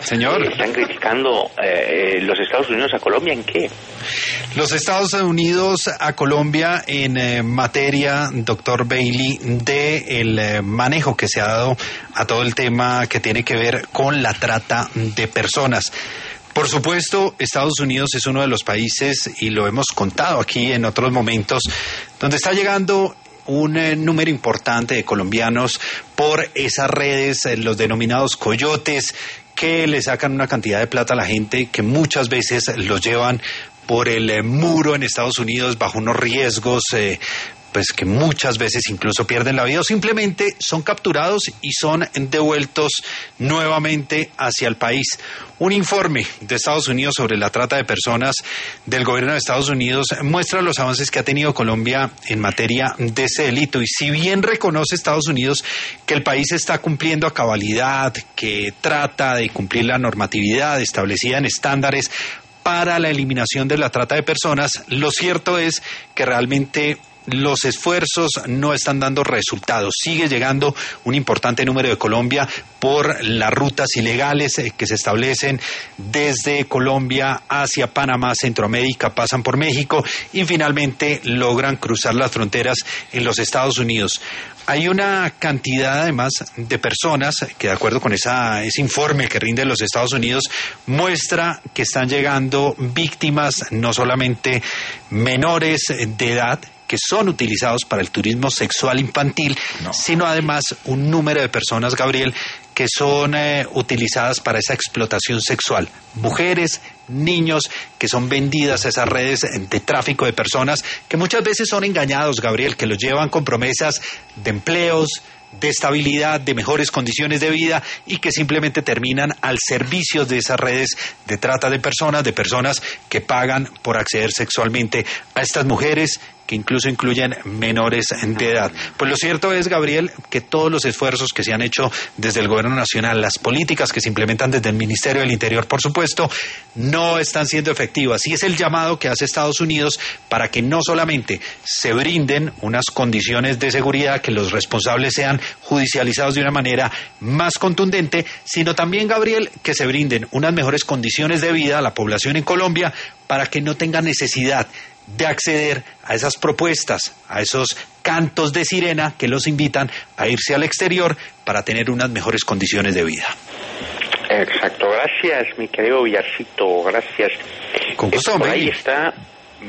Señor. Están criticando los Estados Unidos a Colombia, ¿en qué? Los Estados Unidos a Colombia en materia, doctor Bailey, de el manejo que se ha dado a todo el tema que tiene que ver con la trata de personas. Por supuesto, Estados Unidos es uno de los países, y lo hemos contado aquí en otros momentos, donde está llegando un número importante de colombianos por esas redes, los denominados coyotes, que le sacan una cantidad de plata a la gente, que muchas veces los llevan por el muro en Estados Unidos bajo unos riesgos pues que muchas veces incluso pierden la vida o simplemente son capturados y son devueltos nuevamente hacia el país. Un informe de Estados Unidos sobre la trata de personas del gobierno de Estados Unidos muestra los avances que ha tenido Colombia en materia de ese delito, y si bien reconoce Estados Unidos que el país está cumpliendo a cabalidad, que trata de cumplir la normatividad establecida en estándares para la eliminación de la trata de personas, lo cierto es que realmente los esfuerzos no están dando resultados. Sigue llegando un importante número de Colombia por las rutas ilegales que se establecen desde Colombia hacia Panamá, Centroamérica, pasan por México y finalmente logran cruzar las fronteras en los Estados Unidos. Hay una cantidad además de personas que, de acuerdo con ese informe que rinde los Estados Unidos, muestra que están llegando víctimas no solamente menores de edad, que son utilizados para el turismo sexual infantil, sino además un número de personas, Gabriel, que son utilizadas para esa explotación sexual. Mujeres, niños que son vendidas a esas redes de tráfico de personas, que muchas veces son engañados, Gabriel, que los llevan con promesas de empleos, de estabilidad, de mejores condiciones de vida y que simplemente terminan al servicio de esas redes de trata de personas que pagan por acceder sexualmente a estas mujeres, que incluso incluyen menores de edad. Pues lo cierto es, Gabriel, que todos los esfuerzos que se han hecho desde el Gobierno Nacional, las políticas que se implementan desde el Ministerio del Interior, por supuesto, no están siendo efectivas. Y es el llamado que hace Estados Unidos para que no solamente se brinden unas condiciones de seguridad, que los responsables sean judicializados de una manera más contundente, sino también, Gabriel, que se brinden unas mejores condiciones de vida a la población en Colombia para que no tenga necesidad de acceder a esas propuestas, a esos cantos de sirena que los invitan a irse al exterior para tener unas mejores condiciones de vida. Exacto, gracias mi querido Villarcito, gracias. Con gusto, por ahí está